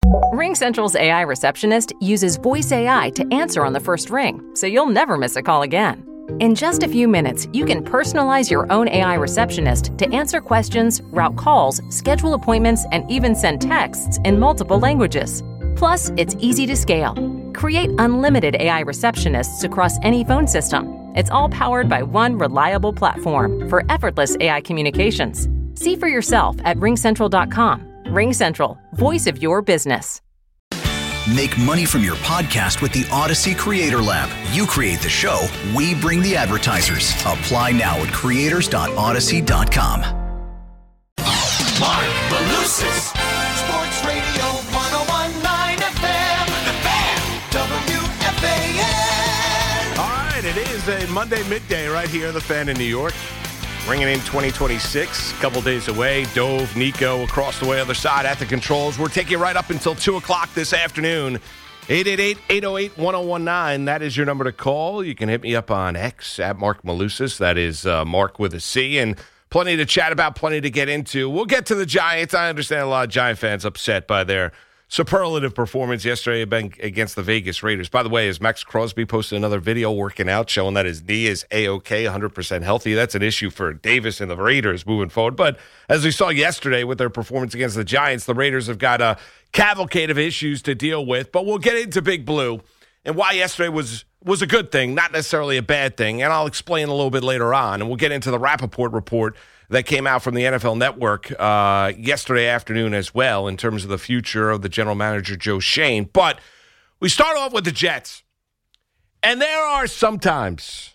RingCentral's AI receptionist uses voice AI to answer on the first ring, so you'll never miss a call again. In just a few minutes, you can personalize your own AI receptionist to answer questions, route calls, schedule appointments, and even send texts in multiple languages. Plus, it's easy to scale. Create unlimited AI receptionists across any phone system. It's all powered by one reliable platform for effortless AI communications. See for yourself at ringcentral.com. RingCentral, voice of your business. Make money from your podcast with the Odyssey Creator Lab. You create the show, we bring the advertisers. Apply now at creators.odyssey.com. Mark Malusis, Sports Radio 101.9 FM, The Fan, WFAN. All right, it is a Monday midday right here, The Fan in New York. Bringing in 2026, a couple days away. Dove, Nico, across the way, other side at the controls. We're taking you right up until 2 o'clock this afternoon. 888-808-1019. That is your number to call. You can hit me up on X at Mark Malusis. That is Mark with a C. And plenty to chat about, plenty to get into. We'll get to the Giants. I understand a lot of Giant fans upset by their superlative performance yesterday against the Vegas Raiders. By the way, as Max Crosby posted another video working out showing that his knee is A-OK, 100% healthy. That's an issue for Davis and the Raiders moving forward. But as we saw yesterday with their performance against the Giants, the Raiders have got a cavalcade of issues to deal with. But we'll get into Big Blue and why yesterday was a good thing, not necessarily a bad thing. And I'll explain a little bit later on. And we'll get into the Rappaport report that came out from the NFL Network yesterday afternoon as well in terms of the future of the general manager, Joe Schoen. But we start off with the Jets. And there are sometimes,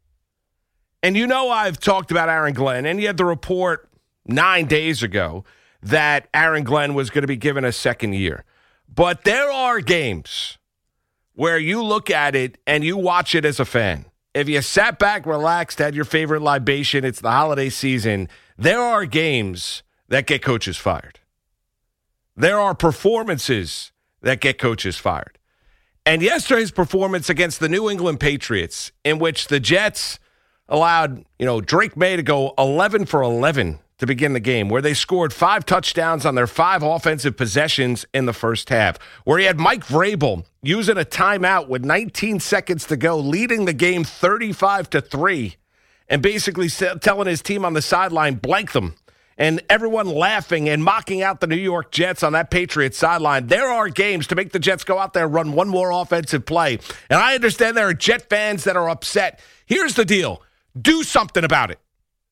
and you know I've talked about Aaron Glenn, and you had the report 9 days ago that Aaron Glenn was going to be given a second year. But there are games where you look at it and you watch it as a fan. If you sat back, relaxed, had your favorite libation, it's the holiday season, there are games that get coaches fired. There are performances that get coaches fired. And yesterday's performance against the New England Patriots, in which the Jets allowed, Drake May to go 11 for 11 to begin the game, where they scored 5 touchdowns on their 5 offensive possessions in the first half, where he had Mike Vrabel using a timeout with 19 seconds to go, leading the game 35-3, and basically telling his team on the sideline, blank them, and everyone laughing and mocking out the New York Jets on that Patriots sideline. There are games to make the Jets go out there and run one more offensive play. And I understand there are Jet fans that are upset. Here's the deal. Do something about it.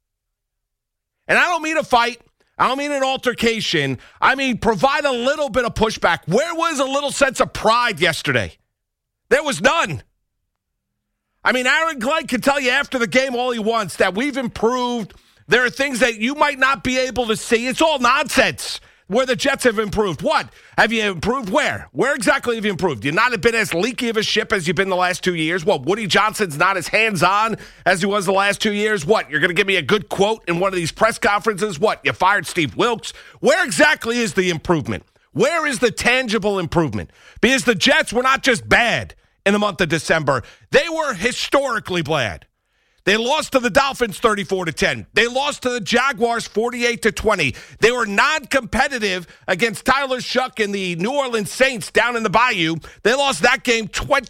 And I don't mean a fight. I don't mean an altercation. I mean provide a little bit of pushback. Where was a little sense of pride yesterday? There was none. I mean, Aaron Glenn can tell you after the game all he wants that we've improved. There are things that you might not be able to see. It's all nonsense where the Jets have improved. What? Have you improved where? Where exactly have you improved? You've not been as leaky of a ship as you've been the last 2 years. What, Woody Johnson's not as hands-on as he was the last 2 years? What, you're going to give me a good quote in one of these press conferences? What, you fired Steve Wilkes? Where exactly is the improvement? Where is the tangible improvement? Because the Jets were not just bad in the month of December. They were historically bad. They lost to the Dolphins 34-10. They lost to the Jaguars 48-20. They were non-competitive against Tyler Shuck and the New Orleans Saints down in the Bayou. They lost that game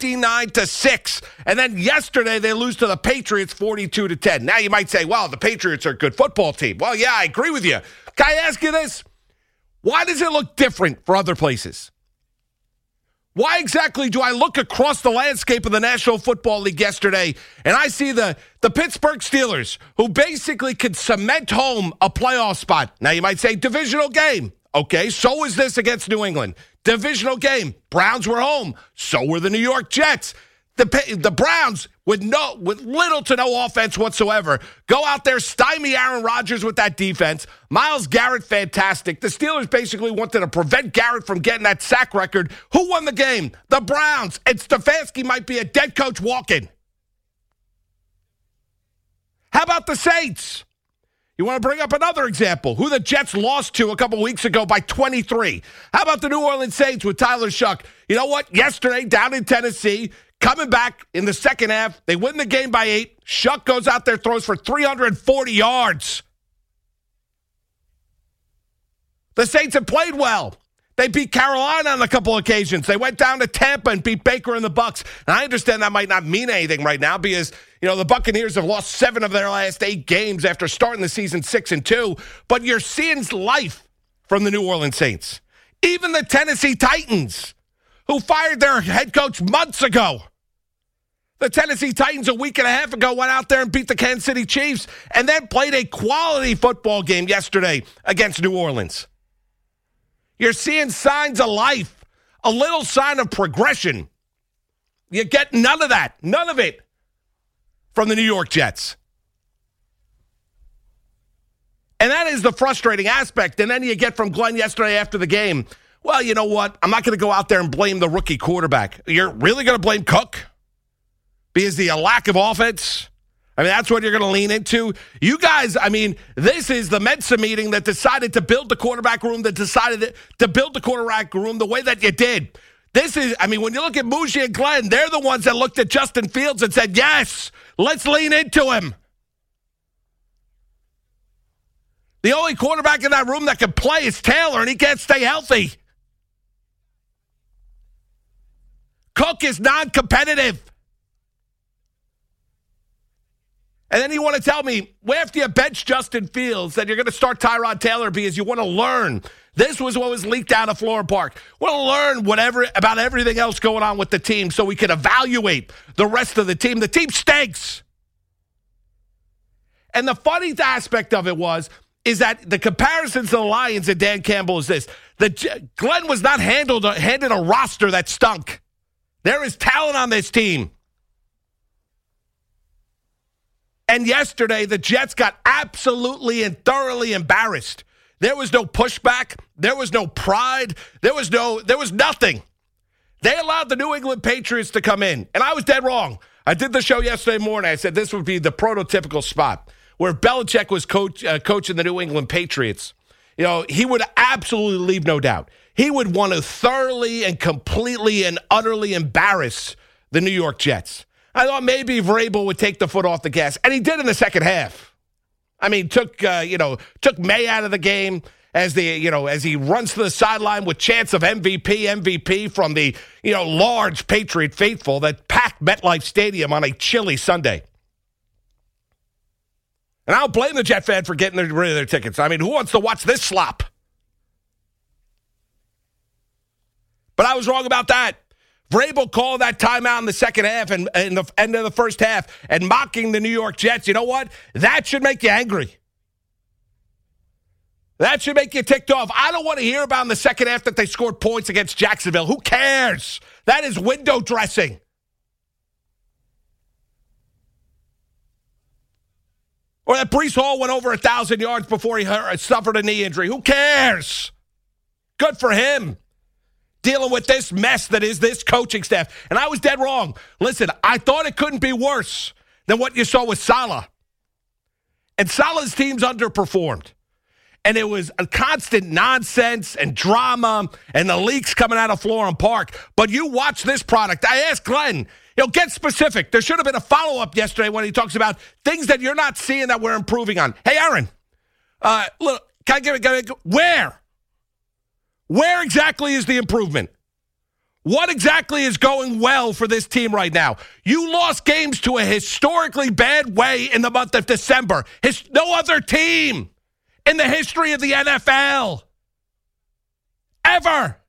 29-6. And then yesterday they lose to the Patriots 42-10. Now you might say, well, the Patriots are a good football team. Well, yeah, I agree with you. Can I ask you this? Why does it look different for other places? Why exactly do I look across the landscape of the National Football League yesterday and I see the Pittsburgh Steelers, who basically could cement home a playoff spot? Now, you might say divisional game. Okay, so is this against New England. Divisional game. Browns were home. So were the New York Jets. The Browns, with little to no offense whatsoever, go out there, stymie Aaron Rodgers with that defense. Myles Garrett, fantastic. The Steelers basically wanted to prevent Garrett from getting that sack record. Who won the game? The Browns. And Stefanski might be a dead coach walking. How about the Saints? You want to bring up another example, who the Jets lost to a couple weeks ago by 23. How about the New Orleans Saints with Tyler Shuck? You know what? Yesterday, down in Tennessee, coming back in the second half, they win the game by 8. Shuck goes out there, throws for 340 yards. The Saints have played well. They beat Carolina on a couple occasions. They went down to Tampa and beat Baker and the Bucs. And I understand that might not mean anything right now because, the Buccaneers have lost 7 of their last 8 games after starting the season 6-2. But you're seeing life from the New Orleans Saints. Even the Tennessee Titans, who fired their head coach months ago. The Tennessee Titans a week and a half ago went out there and beat the Kansas City Chiefs and then played a quality football game yesterday against New Orleans. You're seeing signs of life, a little sign of progression. You get none of that, none of it from the New York Jets. And that is the frustrating aspect. And then you get from Glenn yesterday after the game, well, you know what? I'm not going to go out there and blame the rookie quarterback. You're really going to blame Cook? Because the lack of offense? I mean, that's what you're going to lean into. You guys, this is the Mensa meeting that decided to build the quarterback room, that decided to build the quarterback room the way that you did. This is, when you look at Mougie and Glenn, they're the ones that looked at Justin Fields and said, yes, let's lean into him. The only quarterback in that room that can play is Taylor, and he can't stay healthy. Cook is non-competitive. And then you want to tell me, after you bench Justin Fields, that you're going to start Tyrod Taylor because you want to learn. This was what was leaked out of Florham Park. We want to learn about everything else going on with the team so we can evaluate the rest of the team. The team stinks. And the funny aspect of it is that the comparisons to the Lions and Dan Campbell is this. Glenn was not handed a roster that stunk. There is talent on this team. And yesterday, the Jets got absolutely and thoroughly embarrassed. There was no pushback. There was no pride. There was nothing. They allowed the New England Patriots to come in. And I was dead wrong. I did the show yesterday morning. I said this would be the prototypical spot where Belichick was coaching the New England Patriots. He would absolutely leave no doubt. He would want to thoroughly and completely and utterly embarrass the New York Jets. I thought maybe Vrabel would take the foot off the gas, and he did in the second half. Took May out of the game as he runs to the sideline with chants of MVP from the large Patriot faithful that packed MetLife Stadium on a chilly Sunday. And I don't blame the Jet fan for getting rid of their tickets. Who wants to watch this slop? But I was wrong about that. Vrabel called that timeout in the second half and in the end of the first half and mocking the New York Jets. You know what? That should make you angry. That should make you ticked off. I don't want to hear about in the second half that they scored points against Jacksonville. Who cares? That is window dressing. Or that Breece Hall went over 1,000 yards before he suffered a knee injury. Who cares? Good for him. Dealing with this mess that is this coaching staff. And I was dead wrong. Listen, I thought it couldn't be worse than what you saw with Saleh. And Saleh's teams underperformed. And it was a constant nonsense and drama and the leaks coming out of Florham Park. But you watch this product. I asked Glenn, get specific. There should have been a follow-up yesterday when he talks about things that you're not seeing that we're improving on. Hey, Aaron, look, can I give it? Where? Where exactly is the improvement? What exactly is going well for this team right now? You lost games to a historically bad way in the month of December. No other team in the history of the NFL. Ever.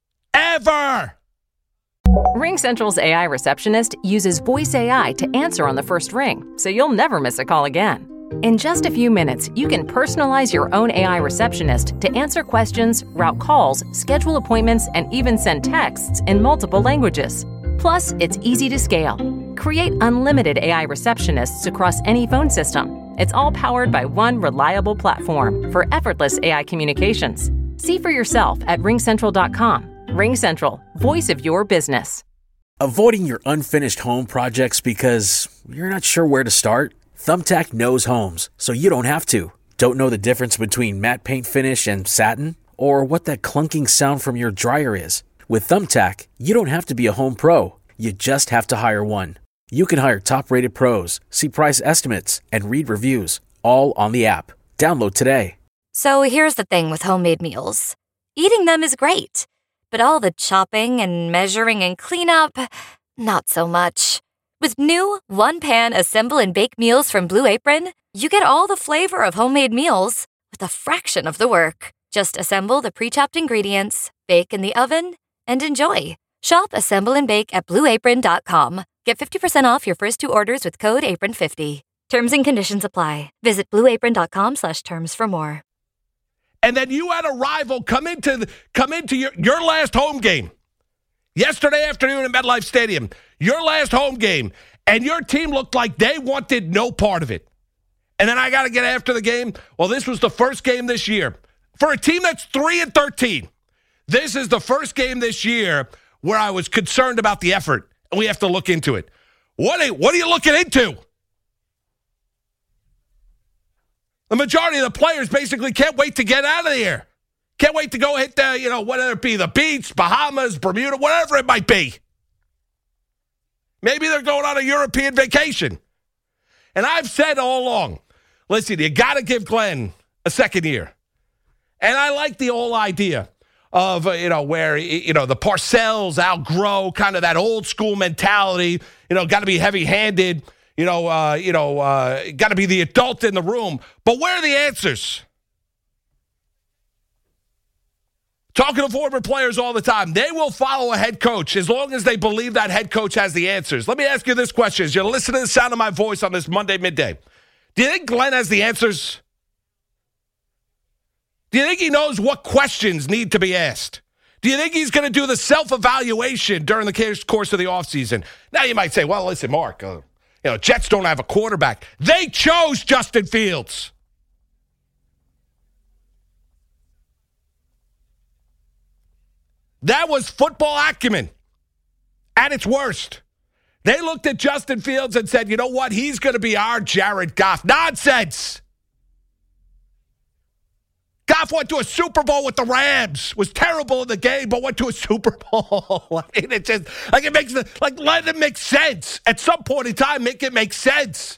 RingCentral's AI receptionist uses voice AI to answer on the first ring, so you'll never miss a call again. In just a few minutes, you can personalize your own AI receptionist to answer questions, route calls, schedule appointments, and even send texts in multiple languages. Plus, it's easy to scale. Create unlimited AI receptionists across any phone system. It's all powered by one reliable platform for effortless AI communications. See for yourself at ringcentral.com. RingCentral, voice of your business. Avoiding your unfinished home projects because you're not sure where to start? Thumbtack knows homes, so you don't have to. Don't know the difference between matte paint finish and satin? Or what that clunking sound from your dryer is? With Thumbtack, you don't have to be a home pro. You just have to hire one. You can hire top-rated pros, see price estimates, and read reviews, all on the app. Download today. So here's the thing with homemade meals. Eating them is great, but all the chopping and measuring and cleanup, not so much. With new one-pan assemble and bake meals from Blue Apron, you get all the flavor of homemade meals with a fraction of the work. Just assemble the pre-chopped ingredients, bake in the oven, and enjoy. Shop, assemble, and bake at BlueApron.com. Get 50% off your first 2 orders with code APRON50. Terms and conditions apply. Visit BlueApron.com/terms for more. And then you had a rival come into your last home game yesterday afternoon at MetLife Stadium, your last home game, and your team looked like they wanted no part of it. And then I got to get after the game. Well, this was the first game this year. For a team that's 3-13, this is the first game this year where I was concerned about the effort, and we have to look into it. What are you looking into? The majority of the players basically can't wait to get out of here. Can't wait to go hit whether it be the beach, Bahamas, Bermuda, whatever it might be. Maybe they're going on a European vacation. And I've said all along, listen, you got to give Glenn a second year. And I like the whole idea of, where, the Parcells outgrow kind of that old school mentality, got to be heavy-handed. Got to be the adult in the room. But where are the answers? Talking to former players all the time, they will follow a head coach as long as they believe that head coach has the answers. Let me ask you this question. As you listen to the sound of my voice on this Monday midday, do you think Glenn has the answers? Do you think he knows what questions need to be asked? Do you think he's going to do the self-evaluation during the course of the offseason? Now you might say, well, listen, Mark, Jets don't have a quarterback. They chose Justin Fields. That was football acumen at its worst. They looked at Justin Fields and said, you know what? He's going to be our Jared Goff. Nonsense. Goff went to a Super Bowl with the Rams, was terrible in the game, but went to a Super Bowl. It just, it makes let it make sense. At some point in time, make it make sense.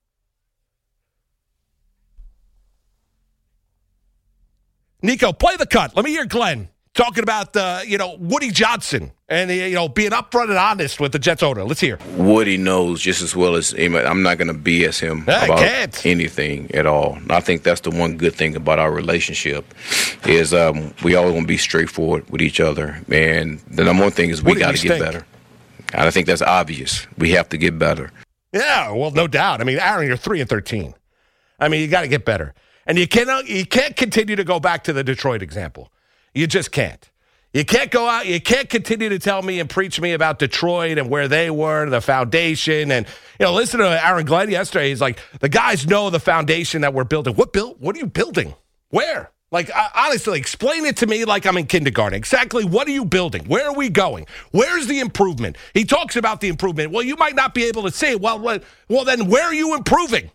Nico, play the cut. Let me hear Glenn talking about, Woody Johnson and, being upfront and honest with the Jets owner. Let's hear. Woody knows just as well as I'm not going to BS him about anything at all. And I think that's the one good thing about our relationship is we always want to be straightforward with each other. And the number one thing is we got to get better. And I think that's obvious. We have to get better. Yeah, well, no doubt. I mean, Aaron, you're 3-13. I mean, you got to get better. And you can't continue to go back to the Detroit example. You just can't. You can't go out. You can't continue to tell me and preach me about Detroit and where they were, the foundation. And, listen to Aaron Glenn yesterday. He's like, the guys know the foundation that we're building. What are you building? Where? Honestly, explain it to me like I'm in kindergarten. Exactly what are you building? Where are we going? Where's the improvement? He talks about the improvement. Well, you might not be able to say it. Well, then where are you improving?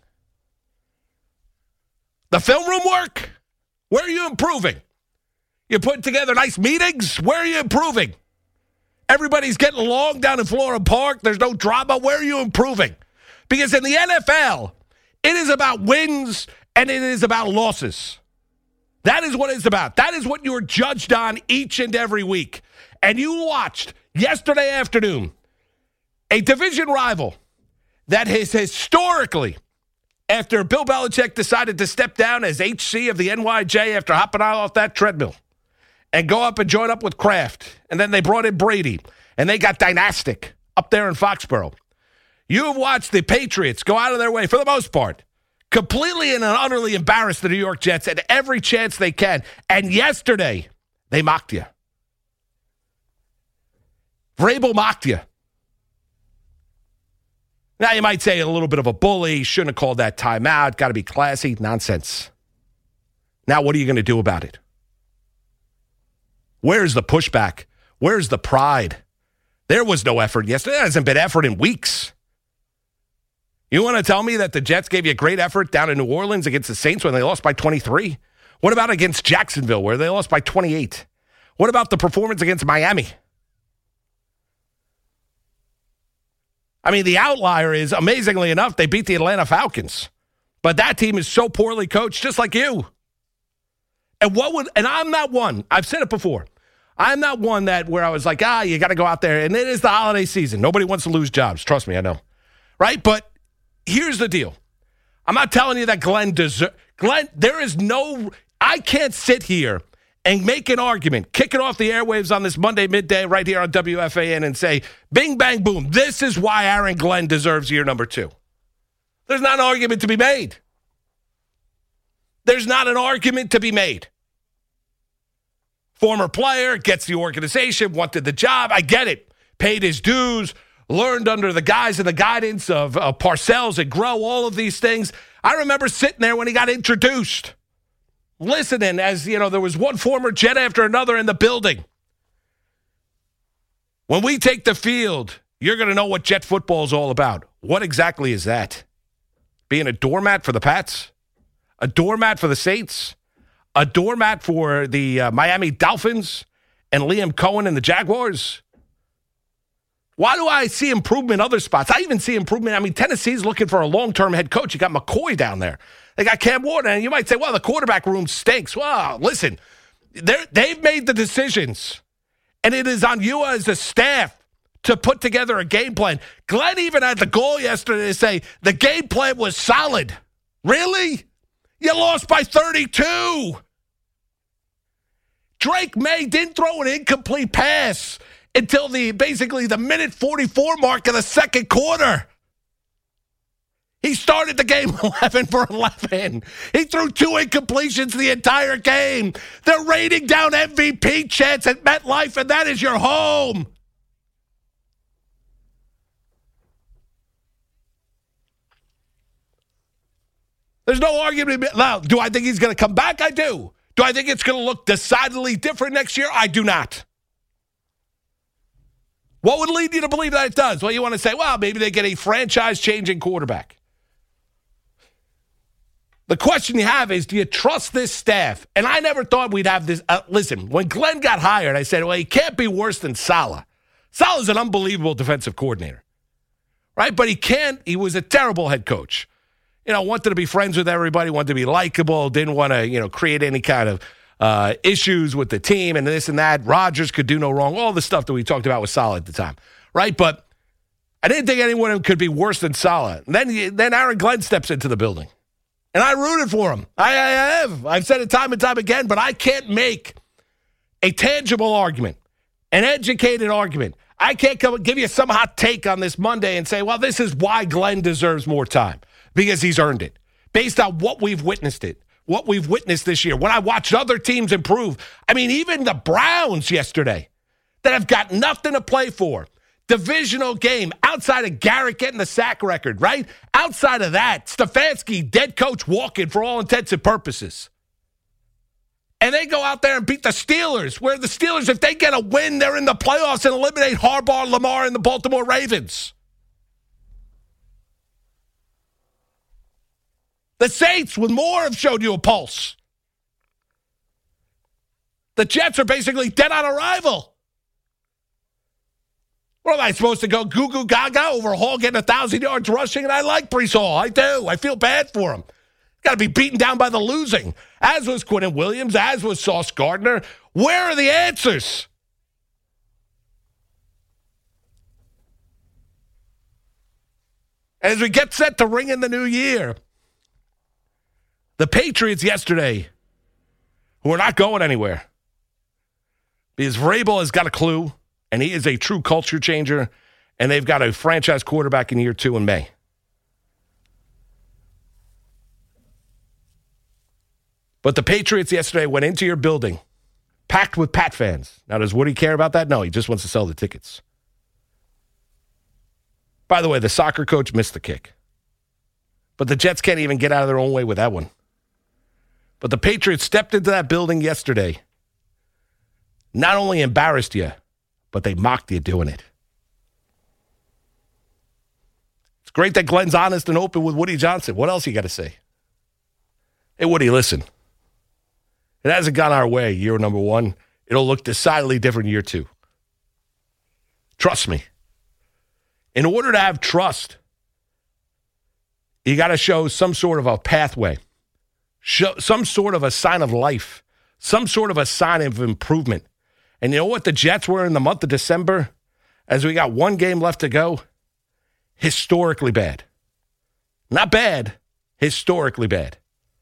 The film room work? Where are you improving? You're putting together nice meetings? Where are you improving? Everybody's getting along down in Florham Park. There's no drama. Where are you improving? Because in the NFL, it is about wins and it is about losses. That is what it's about. That is what you're judged on each and every week. And you watched yesterday afternoon a division rival that has historically, after Bill Belichick decided to step down as HC of the NYJ after hopping out off that treadmill and go up and join up with Kraft. And then they brought in Brady, and they got dynastic up there in Foxborough. You have watched the Patriots go out of their way, for the most part, completely and utterly embarrass the New York Jets at every chance they can. And yesterday, they mocked you. Vrabel mocked you. Now, you might say a little bit of a bully, shouldn't have called that timeout, got to be classy. Nonsense. Now, what are you going to do about it? Where's the pushback? Where's the pride? There was no effort yesterday. There hasn't been effort in weeks. You want to tell me that the Jets gave you a great effort down in New Orleans against the Saints when they lost by 23? What about against Jacksonville where they lost by 28? What about the performance against Miami? I mean, the outlier is, amazingly enough, they beat the Atlanta Falcons. But that team is so poorly coached, just like you. And I'm not one, I've said it before, I'm not one where I was like, you got to go out there. And it is the holiday season. Nobody wants to lose jobs. Trust me, I know. Right? But here's the deal. I'm not telling you that Glenn, there is no, I can't sit here and make an argument, kick it off the airwaves on this Monday midday right here on WFAN and say, bing, bang, boom, this is why Aaron Glenn deserves year number 2. There's not an argument to be made. There's not an argument to be made. Former player, gets the organization, wanted the job. I get it. Paid his dues, learned under the guise and the guidance of Parcells and Groh, all of these things. I remember sitting there when he got introduced, listening as, there was one former Jet after another in the building. When we take the field, you're going to know what Jet football is all about. What exactly is that? Being a doormat for the Pats? A doormat for the Saints? A doormat for the Miami Dolphins and Liam Cohen and the Jaguars? Why do I see improvement in other spots? I even see improvement. Tennessee's looking for a long-term head coach. You got McCoy down there. They got Cam Ward. And you might say, well, the quarterback room stinks. Well, listen, they've made the decisions. And it is on you as a staff to put together a game plan. Glenn even had the goal yesterday to say the game plan was solid. Really? You lost by 32. Drake May didn't throw an incomplete pass until basically the minute 44 mark of the second quarter. He started the game 11 for 11. He threw 2 incompletions the entire game. They're raining down MVP chants at MetLife, and that is your home. There's no argument. Now, do I think he's going to come back? I do. Do I think it's going to look decidedly different next year? I do not. What would lead you to believe that it does? Well, you want to say, well, maybe they get a franchise-changing quarterback. The question you have is, do you trust this staff? And I never thought we'd have this. Listen, when Glenn got hired, I said, well, he can't be worse than Saleh. Saleh's an unbelievable defensive coordinator, right? But he was a terrible head coach. Wanted to be friends with everybody, wanted to be likable, didn't want to, create any kind of issues with the team and this and that. Rodgers could do no wrong, all the stuff that we talked about with Saleh at the time, right? But I didn't think anyone could be worse than Saleh. Then Aaron Glenn steps into the building, and I rooted for him. I have. I've said it time and time again, but I can't make a tangible argument, an educated argument. I can't come and give you some hot take on this Monday and say, well, this is why Glenn deserves more time. Because he's earned it. Based on what we've witnessed this year. When I watched other teams improve. Even the Browns yesterday that have got nothing to play for. Divisional game outside of Garrett getting the sack record, right? Outside of that, Stefanski, dead coach walking for all intents and purposes. And they go out there and beat the Steelers, where the Steelers, if they get a win, they're in the playoffs and eliminate Harbaugh, Lamar, and the Baltimore Ravens. The Saints, with more, have showed you a pulse. The Jets are basically dead on arrival. What am I supposed to go goo-goo gaga over Hall getting 1,000 yards rushing? And I like Breece Hall. I do. I feel bad for him. Got to be beaten down by the losing. As was Quinnen Williams, as was Sauce Gardner. Where are the answers? As we get set to ring in the new year, the Patriots yesterday, who are not going anywhere, because Vrabel has got a clue, and he is a true culture changer, and they've got a franchise quarterback in year 2 in May. But the Patriots yesterday went into your building, packed with Pat fans. Now, does Woody care about that? No, he just wants to sell the tickets. By the way, the soccer coach missed the kick. But the Jets can't even get out of their own way with that one. But the Patriots stepped into that building yesterday, not only embarrassed you, but they mocked you doing it. It's great that Glenn's honest and open with Woody Johnson. What else you got to say? Hey, Woody, listen. It hasn't gone our way, year number 1. It'll look decidedly different year 2. Trust me. In order to have trust, you got to show some sort of a pathway. Show some sort of a sign of life, some sort of a sign of improvement. And you know what the Jets were in the month of December as we got one game left to go? Historically bad. Not bad, historically bad.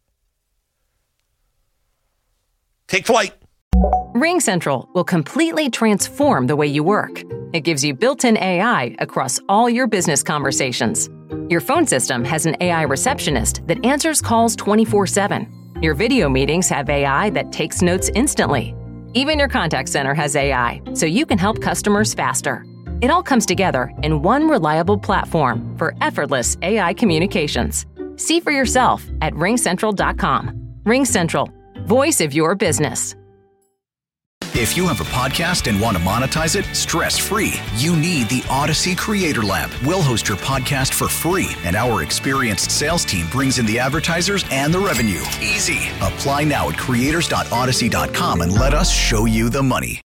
Take flight. RingCentral will completely transform the way you work. It gives you built-in AI across all your business conversations. Your phone system has an AI receptionist that answers calls 24/7. Your video meetings have AI that takes notes instantly. Even your contact center has AI, so you can help customers faster. It all comes together in one reliable platform for effortless AI communications. See for yourself at ringcentral.com. RingCentral, voice of your business. If you have a podcast and want to monetize it stress-free, you need the Odyssey Creator Lab. We'll host your podcast for free, and our experienced sales team brings in the advertisers and the revenue. Easy. Apply now at creators.odyssey.com and let us show you the money.